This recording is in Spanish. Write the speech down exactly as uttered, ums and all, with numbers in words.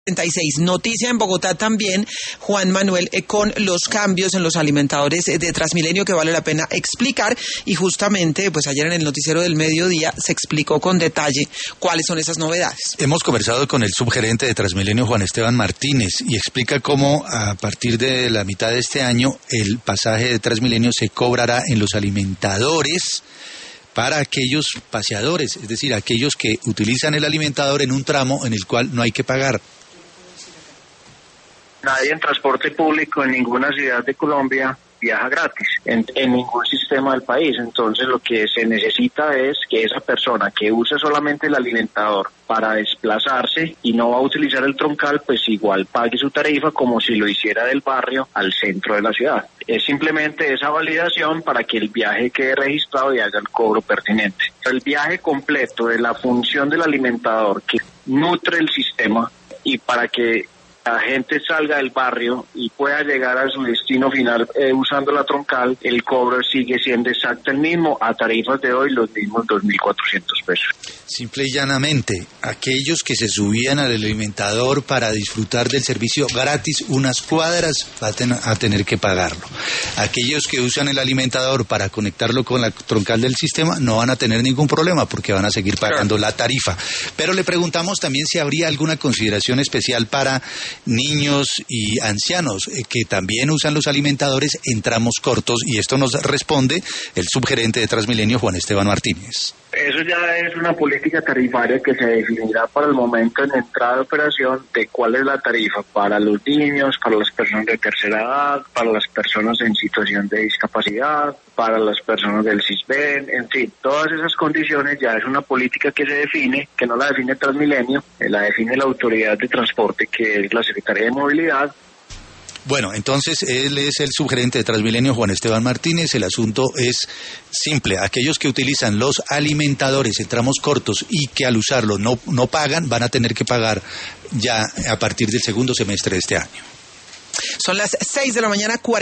treinta y seis. Noticia en Bogotá también, Juan Manuel, eh, con los cambios en los alimentadores eh, de Transmilenio que vale la pena explicar, y justamente pues ayer en el noticiero del mediodía se explicó con detalle cuáles son esas novedades. Hemos conversado con el subgerente de Transmilenio, Juan Esteban Martínez, y explica cómo a partir de la mitad de este año el pasaje de Transmilenio se cobrará en los alimentadores para aquellos paseadores, es decir, aquellos que utilizan el alimentador en un tramo en el cual no hay que pagar. Nadie en transporte público en ninguna ciudad de Colombia viaja gratis, en, en ningún sistema del país. Entonces lo que se necesita es que esa persona que usa solamente el alimentador para desplazarse y no va a utilizar el troncal, pues igual pague su tarifa como si lo hiciera del barrio al centro de la ciudad. Es simplemente esa validación para que el viaje quede registrado y haga el cobro pertinente. El viaje completo de la función del alimentador que nutre el sistema y para que la gente salga del barrio y pueda llegar a su destino final eh, usando la troncal, el cobro sigue siendo exacto el mismo, a tarifas de hoy los mismos dos mil cuatrocientos pesos. Simple y llanamente, aquellos que se subían al alimentador para disfrutar del servicio gratis unas cuadras van a, ten- a tener que pagarlo. Aquellos que usan el alimentador para conectarlo con la troncal del sistema no van a tener ningún problema porque van a seguir pagando la tarifa. Pero le preguntamos también si habría alguna consideración especial para niños y ancianos eh, que también usan los alimentadores en tramos cortos, y esto nos responde el subgerente de Transmilenio, Juan Esteban Martínez. Eso ya es una política tarifaria que se definirá para el momento en entrada de operación de cuál es la tarifa para los niños, para las personas de tercera edad, para las personas en situación de discapacidad, para las personas del CISBEN, en fin, todas esas condiciones ya es una política que se define, que no la define Transmilenio, la define la Autoridad de Transporte, que es la Secretaría de Movilidad. Bueno, entonces él es el subgerente de Transmilenio, Juan Esteban Martínez. El asunto es simple: aquellos que utilizan los alimentadores en tramos cortos y que al usarlo no, no pagan, van a tener que pagar ya a partir del segundo semestre de este año. Son las seis de la mañana, cuarenta